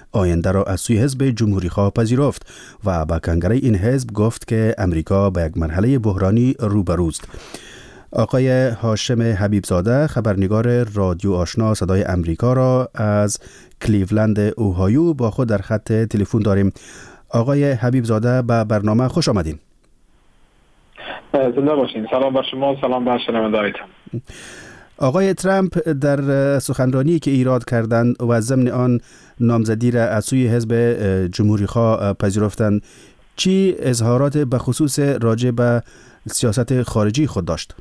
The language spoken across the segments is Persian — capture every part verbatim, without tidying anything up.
آینده را از سوی حزب جمهوری خواه پذیرفت و با کنگره این حزب گفت که امریکا به یک مرحله بحرانی روبروست. آقای هاشم حبیبزاده خبرنگار رادیو آشنا صدای امریکا را از کلیولند اوهایو با خود در خط تلفن داریم. آقای حبیبزاده به برنامه خوش آمدین. زنده باشین. سلام بر شما، سلام بر شنوندگانتان. آقای ترامپ در سخنرانی که ایراد کردند و ضمن آن نامزدی را از سوی حزب جمهوری خواه پذیرفتند، چی اظهارات به خصوص راجع به سیاست خارجی خود داشت؟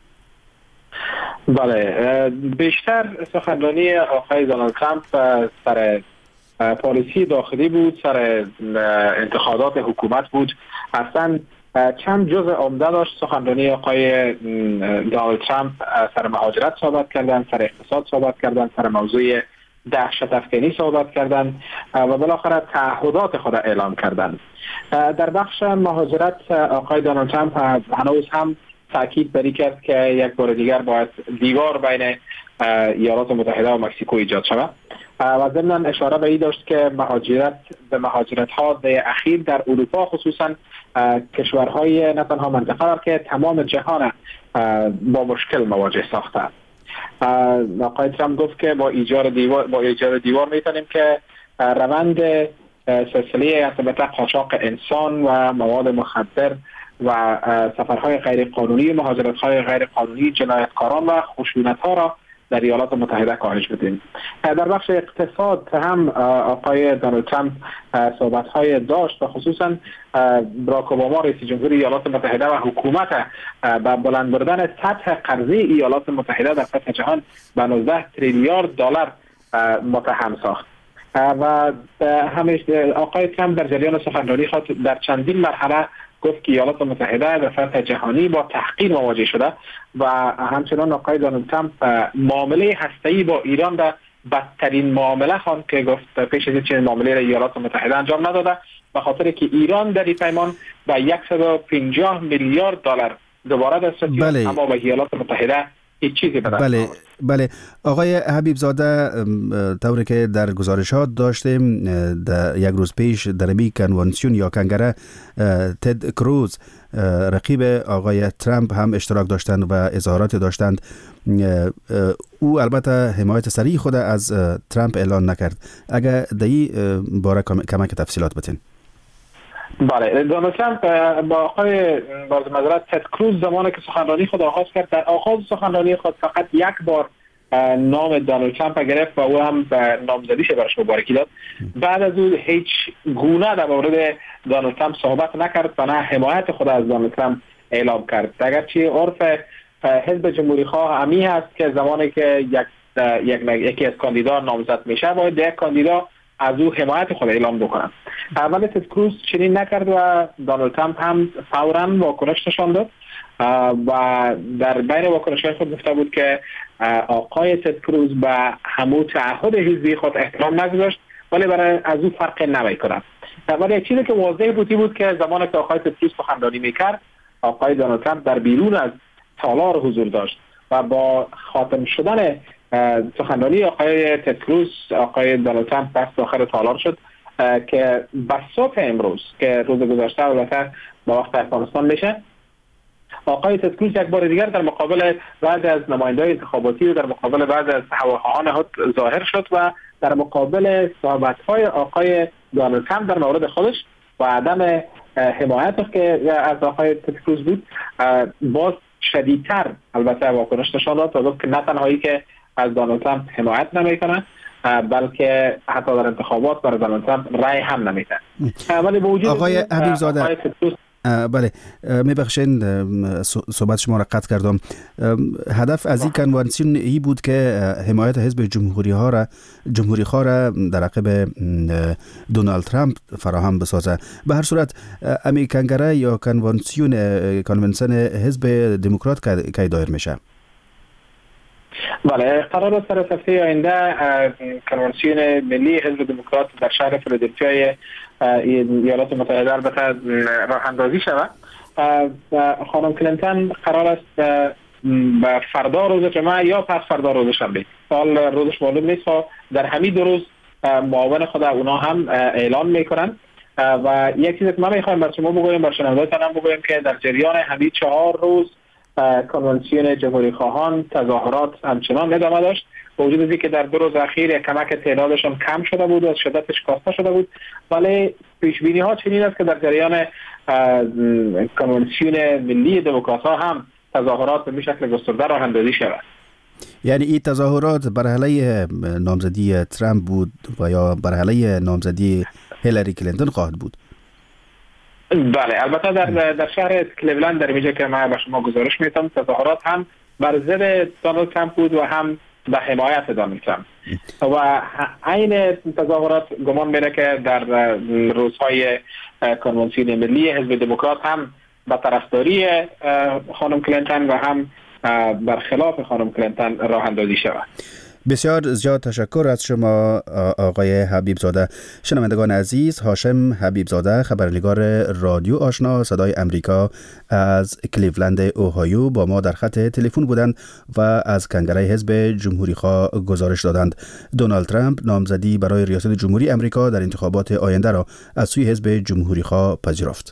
بله، بیشتر سخنرانی آقای دونالد ترامپ سر پالیسی داخلی بود، سر انتخابات حکومت بود. اصلا چند جزء عمده داشت سخنرانی آقای دونالد ترامپ. سر مهاجرت صحبت کردن، سر اقتصاد صحبت کردن، سر موضوع دهشت افکنی صحبت کردن و بالاخره تعهدات خود اعلام کردن. در بخش مهاجرت آقای دونالد ترامپ هنوز هم تاکید بر این کرد که یک بار دیگر باید دیوار بین ایالات متحده و مکزیکو ایجاد شود و ضمن اشاره به این داشت که مهاجرت به مهاجرت ها اخیر در اروپا خصوصا کشورهای نه تنها منطقه را که تمام جهان با مشکل مواجه ساخته. آقای ترامپ گفت که با ایجاد دیوار با ایجاد دیوار میتونیم که روند سلسله ارتباط قاچاق انسان و مواد مخدر و سفرهای غیر قانونی، مهاجرت‌های غیر قانونی، جنایتکاران و خشونت‌ها را در ایالات متحده کاهش بدیم. در بخش اقتصاد هم آقای دونالد ترامپ صحبت‌های داشت و خصوصا براک اوباما رئیس جمهور ایالات متحده و حکومت با بلند بردن سطح قرضه ایالات متحده در سطح جهان به نوزده تریلیارد دلار متهم ساخت. و همیشه آقای ترامپ در جریان سخنرانی خود در چندین مرحله گفت که ایالات متحده در سطح جهانی با تحقیر مواجه شده و همچنان آقای دونالد ترامپ معامله هسته‌ای با ایران در بدترین معامله خواند که گفت پیش از این چنین معامله را ایالات متحده انجام نداده به خاطر که ایران در این پیمان به صد و پنجاه میلیارد دلار دوباره دسترسی داشت، بله. اما به ایالات متحده هیچ چیزی به دست بله نآورد. بله آقای حبیبزاده، طوری که در گزارشات داشتیم در یک روز پیش در می کنوانسیون یا کنگره تد کروز رقیب آقای ترامپ هم اشتراک داشتند و اظهارات داشتند. او البته حمایت صریح خود از ترامپ اعلان نکرد. اگر در این باره کمک تفصیلات بتین. بله، دونالد ترامپ با آقای باز معذرت تد کروز زمانی که سخنرانی خود آغاز کرد، در آغاز سخنرانی خود فقط یک بار نام دونالد ترامپ گرفت و او هم نامزدیش برش مبارکی داد. بعد از او هیچ گونه در مورد دونالد ترامپ صحبت نکرد و نه حمایت خود از دونالد ترامپ اعلام کرد. اگرچه عرف حزب جمهوری خواه امی هست که زمانی که یک یک یکی از کاندیدا نامزد میشه باید یک کاندیدا از او حمایت خود اعلام بکنند. اول تد کروز چنین نکرد و دونالد ترامپ هم فوراً واکنش نشان داد و در بین واکنش‌های خود گفته بود که آقای تد کروز به همون تعهد حزبی خود احترام نگذاشت ولی برای از او فرق نمی‌کند. ولی چیزی که واضح بود بود که زمانی که آقای تد کروز سخنرانی می‌کرد آقای دونالد ترامپ در بیرون از تالار حضور داشت و با خاتم شدن سخنرانی آقای تد کروز آقای دونالد ترامپ دست داخل تالار شد که به صبح امروز که روز گذشته البته با وقت افغانستان میشه، آقای تد کروز یک بار دیگر در مقابل بعض از نماینده‌های انتخاباتی و در مقابل بعض از هواخواهان خود ظاهر شد و در مقابل صحبت‌های آقای دونالد ترامپ در مورد خودش و عدم حمایت که از آقای تد کروز بود باز شدیدتر البته واکنش نشان داد و گفت که نه تنهایی که از دونالد ترامپ حمایت نمی‌کنه بلکه حتی در انتخابات برای دونالد ترامپ رای هم نمیده. ولی با وجود آقای حبیبزاده، بله میبخشین صحبت شما را قطع کردم. هدف از این کنوانسیون ای بود که حمایت حزب جمهوری ها را جمهوری خواه را در عقب دونالد ترامپ فراهم بسازه. به هر صورت امی کنگره یا کنوانسیون کنونسن حزب دموکرات کی دایر میشه؟ بله، قرار است در هفته آینده کنوانسیون ملی حزب دموکرات در شهر فیلادلفیا ایالات متحده البته راه اندازی شود. خانم کلینتون قرار است به فردا روز جمعه یا پس فردا روز شنبه، حال روزش معلوم نیست، در همین دو روز معاون خود اونا هم اعلان میکنن. و یک چیزی که ما میخوایم بر شما بگویم، بر شنوندگان هم بگویم که در جریان همین چهار روز کنوانسیون جمهوری خواهان تظاهرات همچنان ادامه داشت، با وجود اینکه که در دو روز اخیر کمک تعدادشان کم شده بود و از شدتش کاسته شده بود، ولی پیش بینی ها چنین است که در جریان کنوانسیون ملی دموکرات ها هم تظاهرات به شکل گسترده راه اندازی شود. یعنی این تظاهرات بر علیه نامزدی ترامپ بود و یا بر علیه نامزدی هیلاری کلینتون خواهد بود؟ بله، البته در در شهر کلیولند در اینجا که من به شما گزارش میدم تظاهرات هم بر ضد دونالد ترامپ بود و هم به حمایت دونالد ترامپ و عین تظاهرات گمان میره که در روزهای کنوانسیون ملی حزب دموکرات هم به طرفداری خانم کلینتون و هم برخلاف خانم کلینتون راه اندازی شود. بسیار زیاد تشکر از شما آقای حبیب زاده. شنوندگان عزیز، هاشم حبیب زاده، خبرنگار رادیو آشنا صدای امریکا از کلیولند اوهایو با ما در خط تلفن بودند و از کنگره حزب جمهوری خواه گزارش دادند. دونالد ترامپ نامزدی برای ریاست جمهوری امریکا در انتخابات آینده را از سوی حزب جمهوری خواه پذیرفت.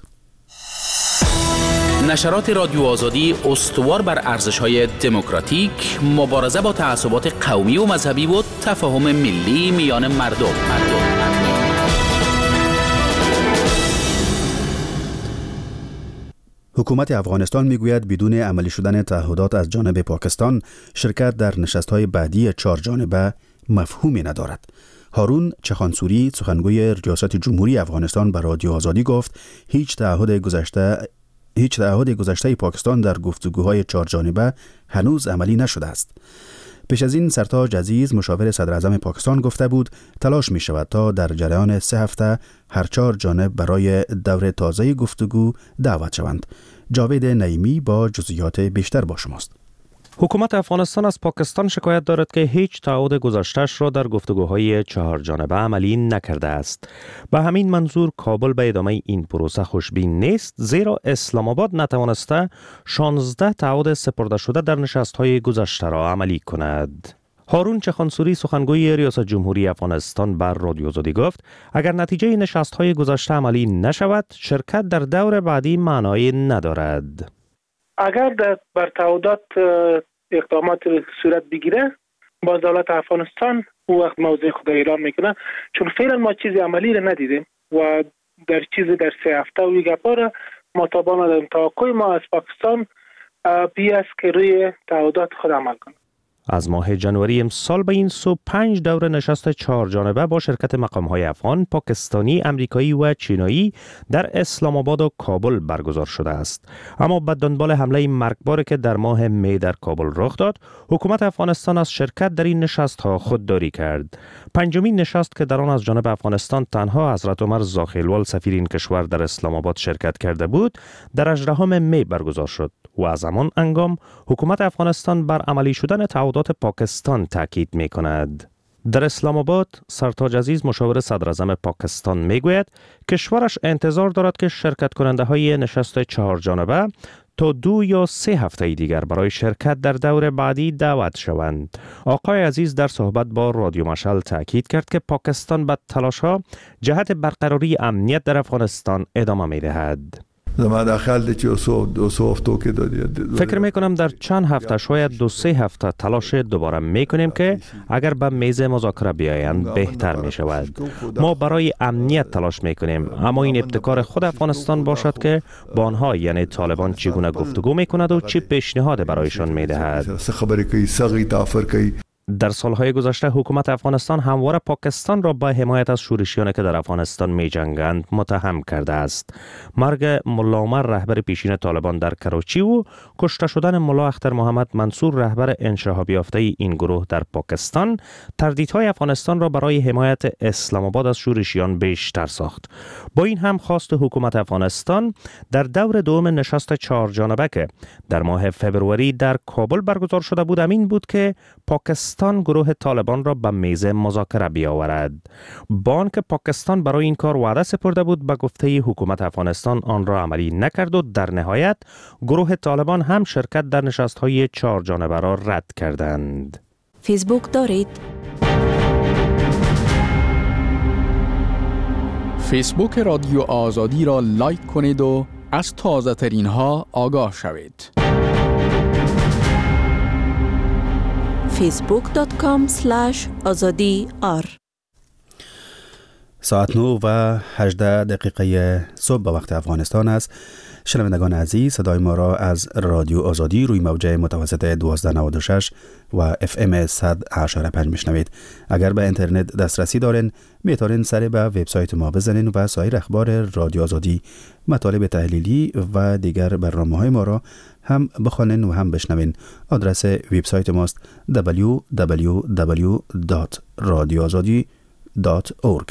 نشرات رادیو آزادی استوار بر ارزش‌های دموکراتیک، مبارزه با تعصبات قومی و مذهبی و تفاهم ملی میان مردم. مردم. حکومت افغانستان میگوید بدون عملی شدن تعهدات از جانب پاکستان، شرکت در نشست‌های بعدی چهار جانبه مفهومی ندارد. هارون چخانسوری، سخنگوی ریاست جمهوری افغانستان، به رادیو آزادی گفت هیچ تعهد گذشته هیچ تعهد گذشته پاکستان در گفتگوهای چهار جانبه هنوز عملی نشده است. پیش از این سرتاج عزیز، مشاور صدر اعظم پاکستان، گفته بود تلاش می شود تا در جریان سه هفته هر چهار جانب برای دور تازه گفتگو دعوت شوند. جاوید نعیمی با جزئیات بیشتر با شماست. حکومت افغانستان از پاکستان شکایت دارد که هیچ تعهد گذشته‌اش را در گفتگوهای چهار جانبه عملی نکرده است. به همین منظور کابل به ادامه این پروسه خوشبین نیست، زیرا اسلام آباد نتوانسته شانزده تعهد سپرده شده در نشست‌های گذشته را عملی کند. هارون چخانسوری، سخنگوی ریاست جمهوری افغانستان، بر رادیو آزادی گفت اگر نتیجه نشست‌های گذشته عملی نشود، شرکت در دور بعدی معنایی ندارد. اگر در بر تعهدات اقدامات صورت بگیره، با دولت افغانستان او وقت موضع خود اعلام میکنه، چون فعلا ما چیزی عملی را ندیدیم و در چیزی در سه هفته و گپا را ما تابع نداریم. توقع ما از پاکستان بی است که روی تعهدات خود عمل کنه. از ماه جنوری امسال به این سو پنج دور نشست چهار جانبه با شرکت مقام‌های افغان، پاکستانی، امریکایی و چینایی در اسلام آباد و کابل برگزار شده است. اما به دنبال حمله مرگباری که در ماه می در کابل رخ داد، حکومت افغانستان از شرکت در این نشست‌ها خودداری کرد. پنجمین نشست که در آن از جانب افغانستان تنها حضرت عمر زاخیلوال سفیر این کشور در اسلام آباد شرکت کرده بود، در هجدهم می برگزار شد و از همان هنگام حکومت افغانستان بر عملی شدن تعهدات پاکستان تاکید می کند. در اسلام آباد، سرتاج عزیز، مشاور صدر اعظم پاکستان، می گوید کشورش انتظار دارد که شرکت کننده های نشست چهار جانبه تا دو یا سه هفته دیگر برای شرکت در دور بعدی دعوت شوند. آقای عزیز در صحبت با رادیو مشعل تاکید کرد که پاکستان به تلاش‌ها جهت برقراری امنیت در افغانستان ادامه می دهد. فکر می کنم در چند هفته، شاید دو سه هفته تلاش دوباره می کنیم که اگر به میز مذاکره بیایند بهتر می شود. ما برای امنیت تلاش می کنیم، اما این ابتکار خود افغانستان باشد که با آنها، یعنی طالبان، چگونه گفتگو می کند و چه پیشنهاد برایشان می دهد. در سالهای گذشته حکومت افغانستان همواره پاکستان را به حمایت از شورشیانی که در افغانستان می جنگند متهم کرده است. مرگ ملا عمر، رهبر پیشین طالبان، در کراچی و کشته شدن ملا اختر محمد منصور، رهبر انشهاب یافته این گروه، در پاکستان، تردیدهای افغانستان را برای حمایت اسلام آباد از شورشیان بیشتر ساخت. با این هم خواست حکومت افغانستان در دور دوم نشست چهار جانبه که در ماه فوریه در کابل برگزار شده بود، این بود که پاکستان گروه طالبان را به میز مذاکره بیاورد. با آنکه پاکستان برای این کار وعده سپرده بود، به گفته حکومت افغانستان آن را عملی نکرد و در نهایت گروه طالبان هم شرکت در نشست‌های چهار جانبه را رد کردند. فیسبوک دارید؟ فیسبوک رادیو آزادی را لایک کنید و از تازه ترین ها آگاه شوید. فیسبوک دات کام اسلش آزادی آر. ساعت نو و هجده دقیقه صبح به وقت افغانستان است. شنوندگان عزیز، صدای ما را از رادیو آزادی روی موجه متوسط دوازده نود و شش و اف ام صد و هشت و پنج میشنوید. اگر به اینترنت دسترسی دارین میتونین سر به وبسایت ما بزنین و سایر اخبار رادیو آزادی، مطالب تحلیلی و دیگر برنامه‌های ما را هم بخوانین و هم بشنوین. آدرس وبسایت ماست دبلیو دبلیو دبلیو دات رادیو آزادی دات اورگ.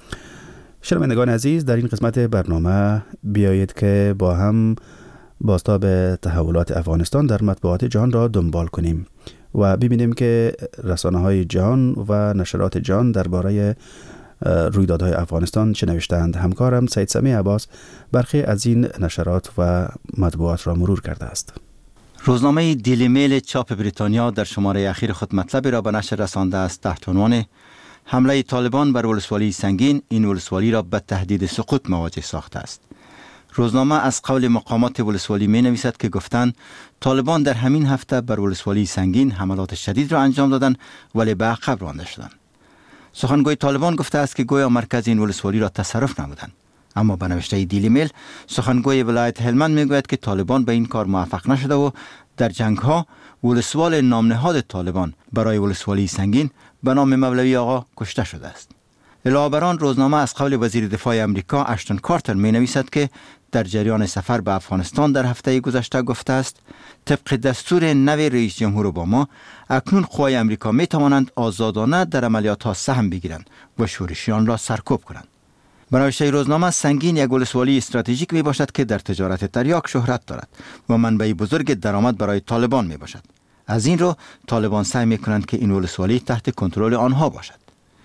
شنوندگان عزیز، در این قسمت برنامه بیایید که با هم بازتاب تحولات افغانستان در مطبوعات جهان را دنبال کنیم و ببینیم که رسانه‌های جهان و نشرات جهان درباره رویدادهای افغانستان چه نوشتند. همکارم سید سمی عباس برخی از این نشرات و مطبوعات را مرور کرده است. روزنامه دیلی میل چاپ بریتانیا در شماره اخیر خود مطلبی را به نشر رسانده است تحت عنوان حمله طالبان بر ولسوالی سنگین، این ولسوالی را به تهدید سقوط مواجه ساخته است. روزنامه از قول مقامات ولسوالی می نویسد که گفتند طالبان در همین هفته بر ولسوالی سنگین حملات شدید را انجام دادند ولی به عقب رانده شدند. سخنگوی طالبان گفته است که گویا مرکز این ولسوالی را تصرف نمودند. اما به نوشته دیلی میل، سخنگوی ولایت هلمند می گوید که طالبان به این کار موفق نشده و در جنگ ها ولسوال نامنهاد طالبان برای ولسوالی سنگین به نام مولوی آقا کشته شده است. علاوه بر آن، روزنامه از قول وزیر دفاع امریکا اشتون کارتر می نویسد که در جریان سفر به افغانستان در هفته گذشته گفته است طبق دستور نو رئیس جمهور اوباما اکنون قوای امریکا می توانند آزادانه در عملیات ها سهم بگیرند و شورشیان را سرکوب کنند. به نوشته روزنامه، سنگین یک ولسوالی استراتژیک می باشد که در تجارت تریاک شهرت دارد و منبع بزرگ درآمد برای طالبان می باشد. از این رو طالبان سعی می کنند که این ولسوالی تحت کنترل آنها باشد.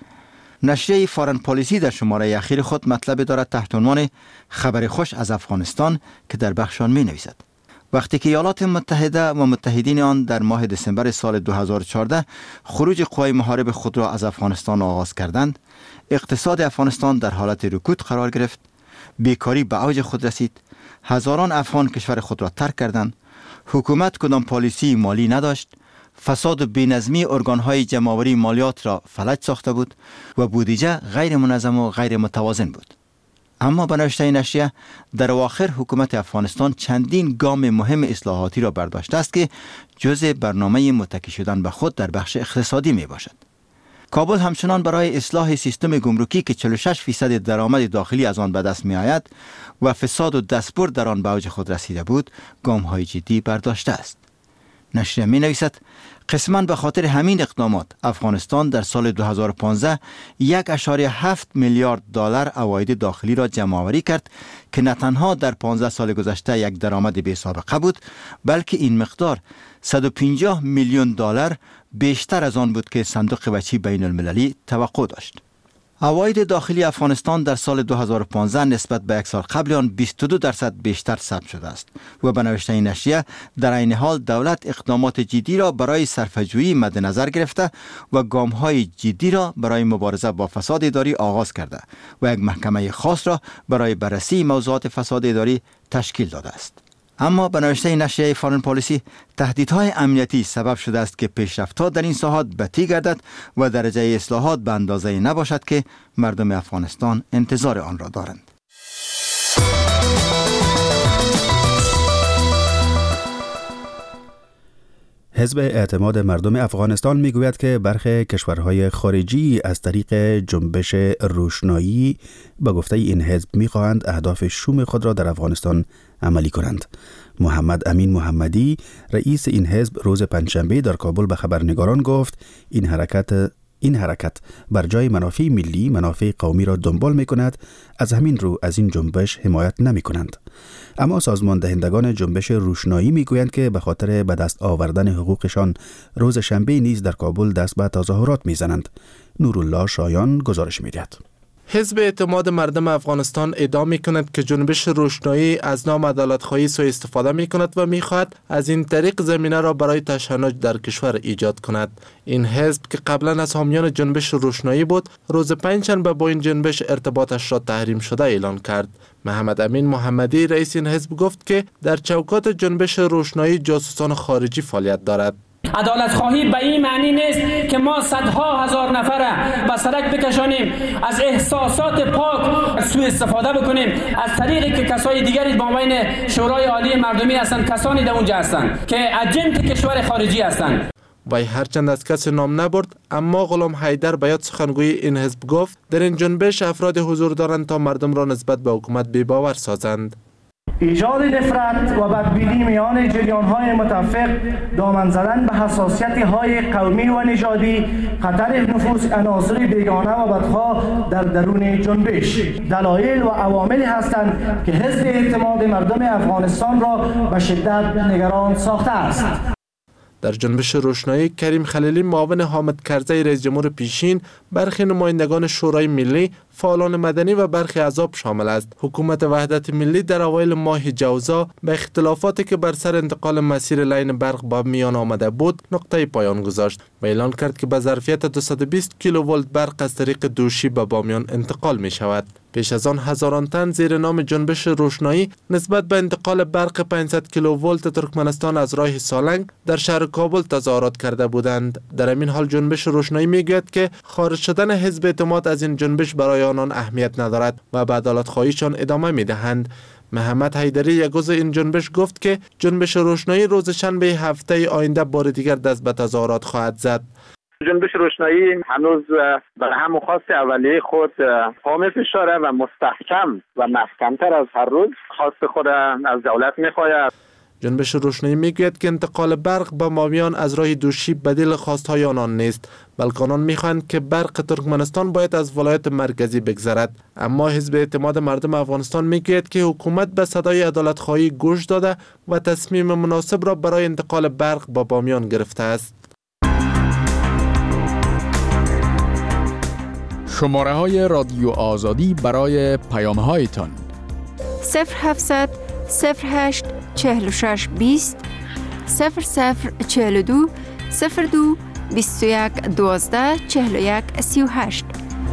نشریه فارن پالیسی در شماره اخیر خود مطلب دارد تحت عنوان خبر خوش از افغانستان که در بخش آن می نویسد وقتی که ایالات متحده و متحدین آن در ماه دسامبر سال دو هزار و چهارده خروج قوای محارب خود را از افغانستان آغاز کردند، اقتصاد افغانستان در حالت رکود قرار گرفت، بیکاری به اوج خود رسید، هزاران افغان کشور خود را ترک کردند، حکومت کدام پالیسی مالی نداشت، فساد و بی‌نظمی ارگان‌های جمع‌آوری مالیات را فلج ساخته بود و بودجه غیر منظم و غیر متوازن بود. اما به نوشته نشریه، در اواخر حکومت افغانستان چندین گام مهم اصلاحاتی را برداشته است که جزء برنامه متکی شدن به خود در بخش اقتصادی می باشد. کابل همچنان برای اصلاح سیستم گمرکی که چهل و شش درصد درآمد داخلی از آن به دست می آید و فساد و دستبرد در آن به اوج خود رسیده بود، گام‌های جدی برداشته است. نشریه می نویسد قسماً به خاطر همین اقدامات افغانستان در سال دو هزار و پانزده یک و هفت میلیارد دلار عواید داخلی را جمع‌آوری کرد که نه تنها در پانزده سال گذشته یک درآمد بی سابقه بود، بلکه این مقدار صد و پنجاه میلیون دلار بیشتر از آن بود که صندوق بچی بین المللی توقع داشت. عواید داخلی افغانستان در سال دو هزار و پانزده نسبت به یک سال قبل آن بیست و دو درصد بیشتر ثبت شده است و به نوشته این نشریه در عین حال دولت اقدامات جدی را برای صرفه‌جویی مد نظر گرفته و گام‌های جدی را برای مبارزه با فساد اداری آغاز کرده و یک محکمه خاص را برای بررسی موضوعات فساد اداری تشکیل داده است. اما به نوشته نشریه فارن پالیسی، تهدیدهای امنیتی سبب شده است که پیشرفت‌ها در این ساحات بطیء گردد و درجه اصلاحات به اندازه نباشد که مردم افغانستان انتظار آن را دارند. حزب اعتماد مردم افغانستان میگوید که برخی کشورهای خارجی از طریق جنبش روشنایی به گفته این حزب میخواهند اهداف شوم خود را در افغانستان عملی کنند. محمد امین محمدی رئیس این حزب روز پنجشنبه در کابل به خبرنگاران گفت این حرکت این حرکت بر جای منافع ملی منافع قومی را دنبال می کند، از همین رو از این جنبش حمایت نمی کنند. اما سازمان دهندگان جنبش روشنایی می گویند که به خاطر به دست آوردن حقوقشان روز شنبه نیز در کابل دست به تظاهرات می زنند. نورالله شایان گزارش می دهد. حزب اعتماد مردم افغانستان ادعا می کند که جنبش روشنایی از نام عدالت‌خواهی سوء استفاده می کند و می خواهد از این طریق زمینه را برای تشنج در کشور ایجاد کند. این حزب که قبلا از حامیان جنبش روشنایی بود، روز پنجشنبه با این جنبش ارتباطش را تحریم شده اعلان کرد. محمد امین محمدی رئیس این حزب گفت که در چوکات جنبش روشنایی جاسوسان خارجی فعالیت دارد. عدالت خواهی به این معنی نیست که ما صدها هزار نفره به سرک بکشانیم، از احساسات پاک سوء استفاده بکنیم، از طریقی که کسای دیگری با بین شورای عالی مردمی هستند، کسانی در اونجا هستند که اجنت کشور خارجی هستند. وی هرچند از کسی نام نبرد، اما غلام حیدر به یاد سخنگوی این حزب گفت در این جنبش افراد حضور دارند تا مردم را نسبت به حکومت بی‌باور سازند. ایجاد نفرت و بدبینی میان جریان‌های متفق، دامن زدن به حساسیت‌های قومی و نژادی، خطر نفوذ عناصر بیگانه و بدخواه در درون جنبش دلایل و عواملی هستند که حزب اعتماد مردم افغانستان را به شدت نگران ساخته است. در جنبش روشنایی کریم خلیلی معاون حامد کرزی رئیس جمهور پیشین، برخی نمایندگان شورای ملی، فعالان مدنی و برخی احزاب شامل است. حکومت وحدت ملی در اوایل ماه جوزا به اختلافاتی که بر سر انتقال مسیر لین برق با میان آمده بود نقطه پایان گذاشت و اعلان کرد که به ظرفیت دویست و بیست کیلوولت برق از طریق دوشی به بامیان انتقال می شود. پیش از آن هزاران تن زیر نام جنبش روشنایی نسبت به انتقال برق پانصد کیلوولت ترکمنستان از راه سالنگ در شهر کابل تظاهرات کرده بودند. در همین حال جنبش روشنایی میگوید که خارج شدن حزب اعتماد از این جنبش برای آنان اهمیت ندارد و به عدالت خواهیشان ادامه میدهند. محمد حیدری یک عضو این جنبش گفت که جنبش روشنایی روز شنبه هفته آینده بار دیگر دست به تظاهرات خواهد زد. جنبش روشنایی هنوز بر هم خواست اولیه خود پا فشاره و مستحکم و محکمتر از هر روز خواست خود از دولت میخواهد. جنبش روشنایی میگوید که انتقال برق به مامیان از راه دوشی بدیل خواستهای آنان نیست، بلکه آنان میخواهند که برق ترکمنستان باید از ولایت مرکزی بگذرد. اما حزب اعتماد مردم افغانستان میگوید که حکومت به صدای عدالت خواهی گوش داده و تصمیم مناسب را برای انتقال برق با بامیان گرفته است. شماره های رادیو آزادی برای پیام هایتان صفر هفتصد صفر هشت چهل و شش بیست صفر صفر چهل و دو صفر دو بیست و یک دوازده چهل و یک سی و هشت.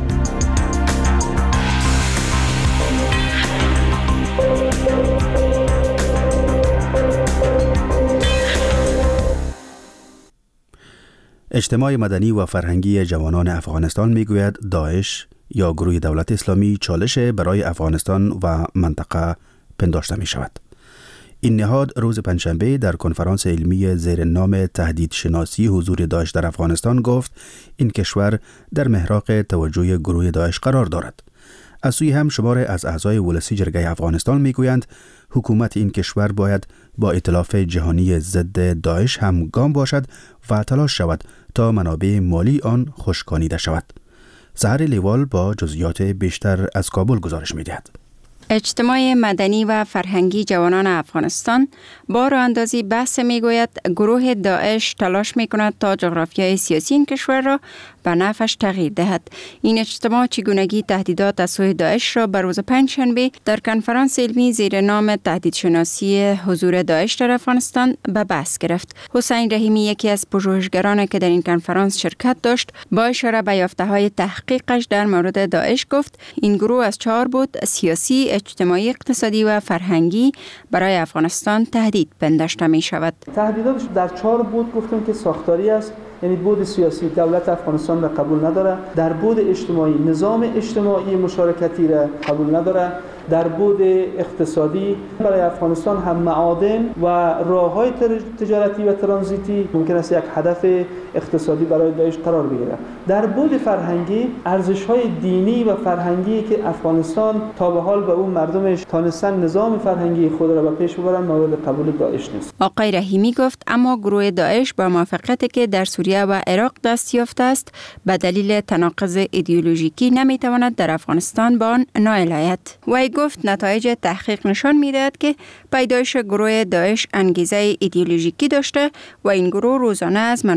اجتماع مدنی و فرهنگی جوانان افغانستان میگوید داعش یا گروه دولت اسلامی چالش برای افغانستان و منطقه پنداشته می شود. این نهاد روز پنجشنبه در کنفرانس علمی زیر نام تهدید شناسی حضور داعش در افغانستان گفت این کشور در محراق توجه گروه داعش قرار دارد. از سوی هم شمار از اعضای ولسی جرگه افغانستان میگویند حکومت این کشور باید با ائتلاف جهانی ضد داعش همگام باشد و تلاش شود تا منابع مالی آن خشکانیده شود. سحر لیوال با جزئیات بیشتر از کابل گزارش می‌دهد. اجتماع مدنی و فرهنگی جوانان افغانستان با راه اندازی بحث میگوید گروه داعش تلاش میکند تا جغرافیای سیاسی این کشور را به نفعش تغییر دهد. این اجتماع چگونگی تهدیدات از سوی داعش را بر روز پنجشنبه در کنفرانس علمی زیر نام تهدید شناسی حضور داعش در افغانستان به بحث گرفت. حسین رحیمی یکی از پژوهشگران که در این کنفرانس شرکت داشت با اشاره به یافته‌های تحقیقش در مورد داعش گفت این گروه از چهار بود سیاسی، اجتماعی، اقتصادی و فرهنگی برای افغانستان تهدید پنداشته می شود. تهدیداتش در چهار بود گفتم که ساختاری است، یعنی بود سیاسی دولت افغانستان را قبول نداره، در بود اجتماعی نظام اجتماعی مشارکتی را قبول نداره، در بود اقتصادی برای افغانستان هم معادن و راه‌های تجارتی و ترانزیتی ممکن است یک هدف اقتصادی برای داعش قرار بگیرد. در بود فرهنگی ارزش‌های دینی و فرهنگی که افغانستان تا به حال به اون مردمش تانستن نظام فرهنگی خود را به پیش ببرن مورد قبول داعش نیست. آقای رحیمی گفت اما گروه داعش با موافقتی که در سوریه و عراق دست یافته است به دلیل تناقض ایدئولوژیکی نمیتواند در افغانستان با آن نائل آید. وی گفت نتایج تحقیق نشان می‌دهد که پیدایش گروه داعش انگیزه ایدئولوژیکی داشته و این گروه روزانه از منابع مختلف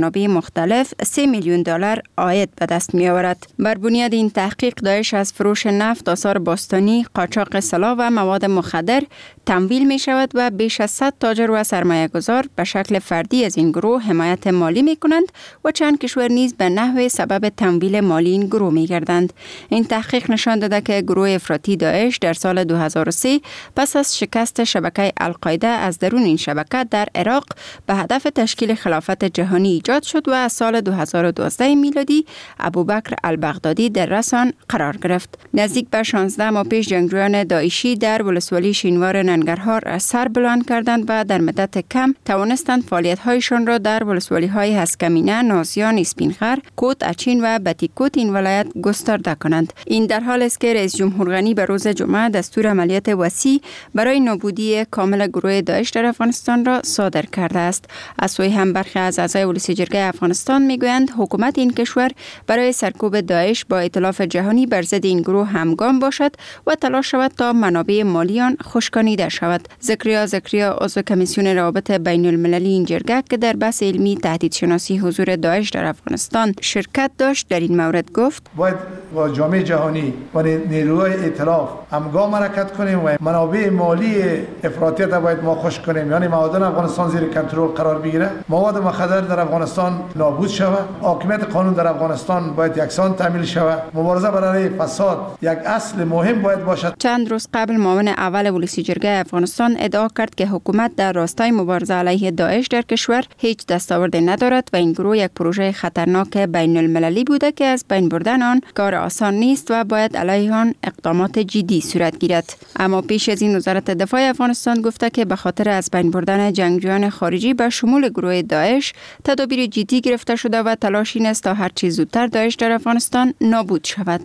مختلف سه میلیون دلار عاید به دست می آورد. بر بنیاد این تحقیق داعش از فروش نفت، آثار باستانی، قاچاق سلاح و مواد مخدر تمویل می شود و بیش از صد تاجر و سرمایه گذار به شکل فردی از این گروه حمایت مالی می کنند و چند کشور نیز به نحو سبب تمویل مالی این گروه می گردند. این تحقیق نشان داده که گروه افراطی داعش در سال دو هزار و سه پس از شکست شبکه القاعده از درون این شبکه در عراق به هدف تشکیل خلافت جهانی ایجاد شد و از سال دو هزار و دوازده میلادی ابوبکر البغدادی در رأس قرار گرفت. نزدیک به شانزده ماه پیش جنگجویان داعشی در ولسوالی شینوار ننگرهار سر بلند کردند و در مدت کم توانستند فعالیت‌هایشان را در ولسوالی‌های هسکمینه، نازیان، اسپینغر، کوت اچین و بتیکوت این ولایت گسترده کنند. این در حال است که رئیس جمهور غنی به روز جمعه دستور عملیات وسیع برای نابودی کامل گروه داعش در افغانستان را صادر کرده است. از سوی هم برخی از اعضای ولسی جرگه افغانستان میگویند حکومت این کشور برای سرکوب داعش با ائتلاف جهانی بر ضد این گروه همگام باشد و تلاش شود تا منابع مالی آن خشکانیده شود. زکریا زکریا عضو کمیسیون روابط بین المللی این جرگه که در بحث علمی تهدید شناسی حضور داعش در افغانستان شرکت داشت در این مورد گفت: باید با جامعه جهانی و نیروهای ائتلاف همگام حرکت کنیم و منابع مالی افراطیت باید ما خشک کنیم، یعنی معادن افغانستان زیر کنترل قرار بگیره، مواد مخدر در افغانستان نابود شود، حاکمیت قانون در افغانستان باید یکسان تعمیل شود، مبارزه برای فساد یک اصل مهم باید باشد. چند روز قبل معاون اول ولسی جرگه افغانستان ادعا کرد که حکومت در راستای مبارزه علیه داعش در کشور هیچ دستاوردی ندارد و این گروه یک پروژه خطرناک بین المللی بوده که از بین بردن آن کار آسان نیست و باید علیه آن اقدامات جدی صورت گیرد. اما پیش از این وزارت دفاع افغانستان گفته که به خاطر از بین بردن جنگجویان خارجی به شمول گروه داعش تدابیر جدی گرفته شده و تلاش این است تا هر چه زودتر داعش در افغانستان نابود شود.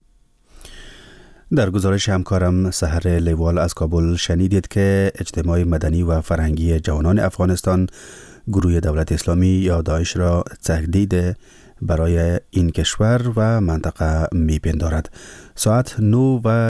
در گزارش همکارم سحر لیوال از کابل شنیدید که اجتماع مدنی و فرهنگی جوانان افغانستان گروه دولت اسلامی یا داعش را تهدید برای این کشور و منطقه میپندارد. ساعت نو و